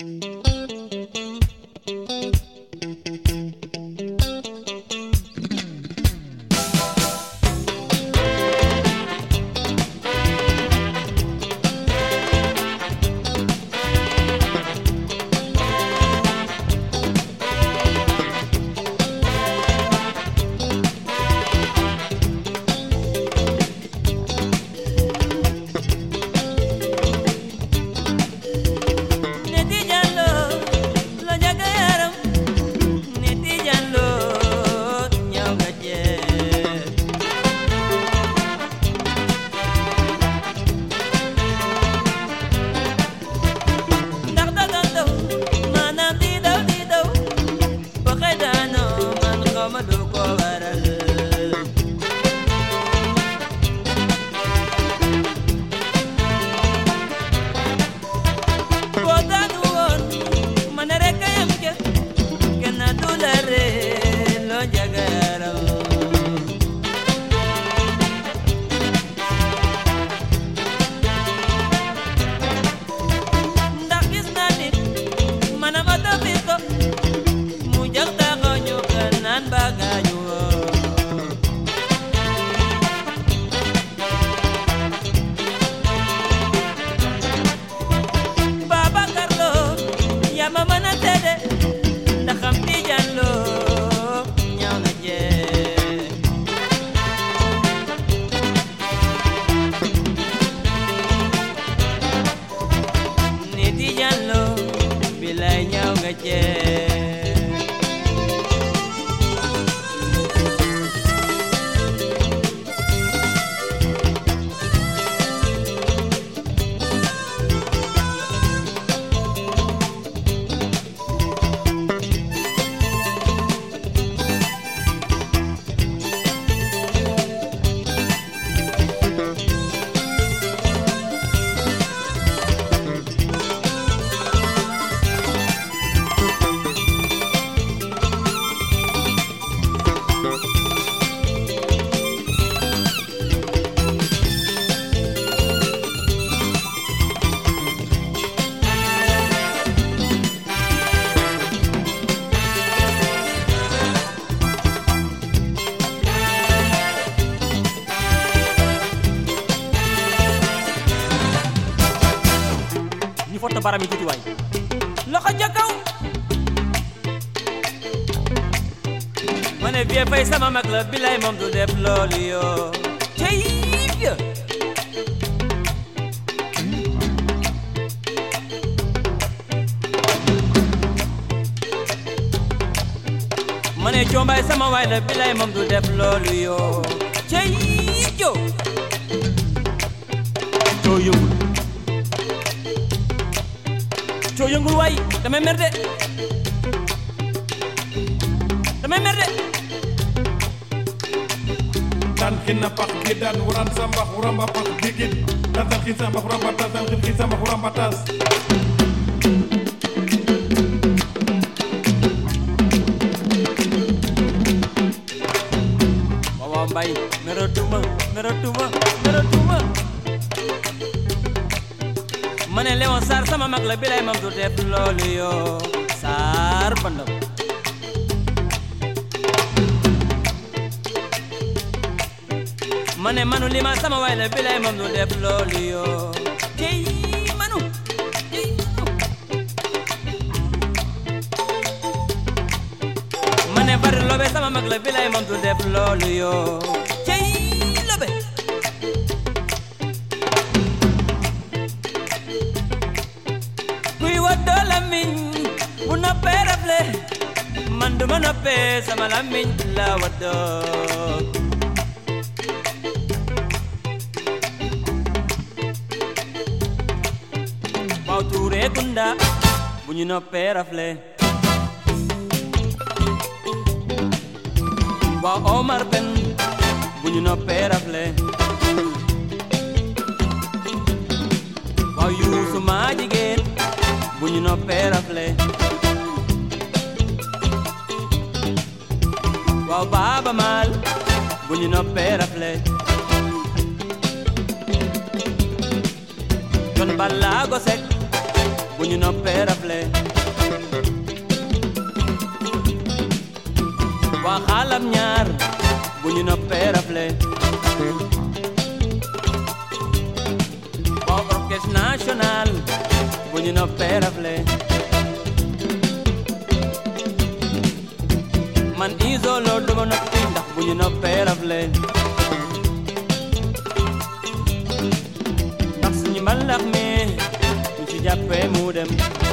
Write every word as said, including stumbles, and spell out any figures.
foto baram yi tuuti waay loxo ca kaw ma ne vie fay sama mag la bilay moom du def loolu yoo cey ya ma ne coombaay sama waay la bilay moom du def loolu yoo cey jo joo yëngul coo yëngul waay damay mer de damay mer de dan xina pax gi dan wuran sambax wuramba pax gigit dan dan xin sambax wuramba tas dan xin sambax wuramba tas wawa mbay meratuma meratuma meratuma mane Léon Sarr sama mag la bilay mam du def loolu yoo Sarr bandam mane manu lima sama waay la bilay mam du def loolu yoo jey manu jey manu mane bari lobe sama mag la bilay mam du def loolu yoo jey lobe bu noppee rafle man du ma noppee sama lamiñ la waddoo waaw Touré Kunda bu ñu noppee rafle waaw Omar Ben bu ñu noppee rafle waaw Youssou maa jigéen bu ñu noppee rafle waaw Baaba Maal bu ñu noppee rafle Jon Ballago Seck bu ñu noppee rafle xam ñaar bu ñu noppee rafle waaw orchestre national bu ñu noppee rafle man isolo duma noppi ndax bu ñu noppee rafle ndax suñu mbalax mi ñu ci jàppee mu dem